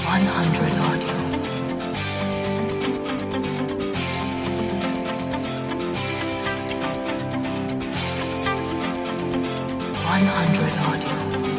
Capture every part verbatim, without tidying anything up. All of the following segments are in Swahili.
one hundred audio. one hundred audio.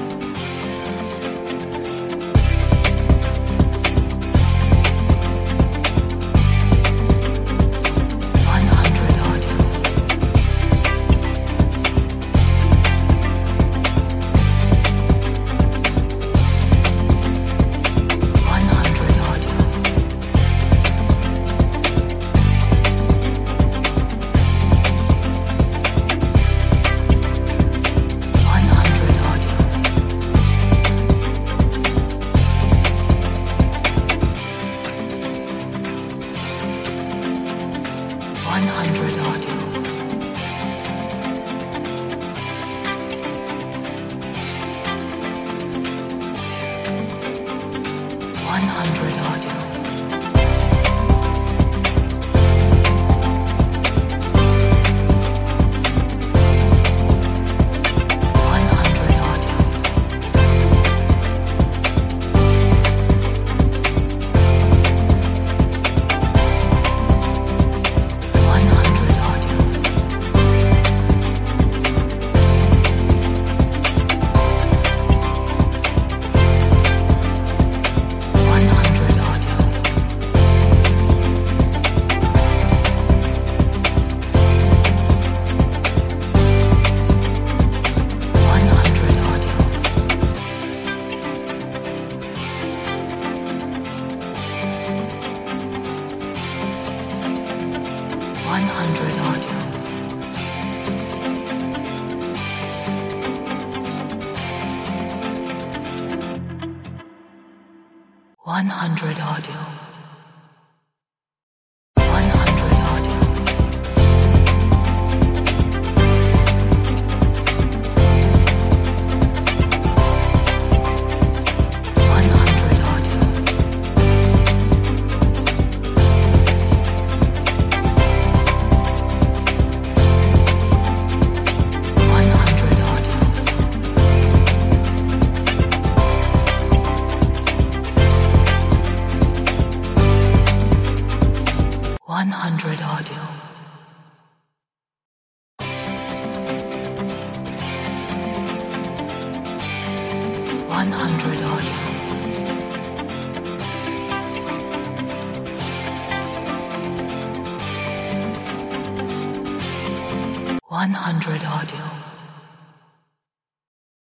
one hundred audio. one hundred audio. one hundred audio. one hundred audio. one hundred audio. one hundred audio. one hundred audio. one hundred audio. one hundred audio.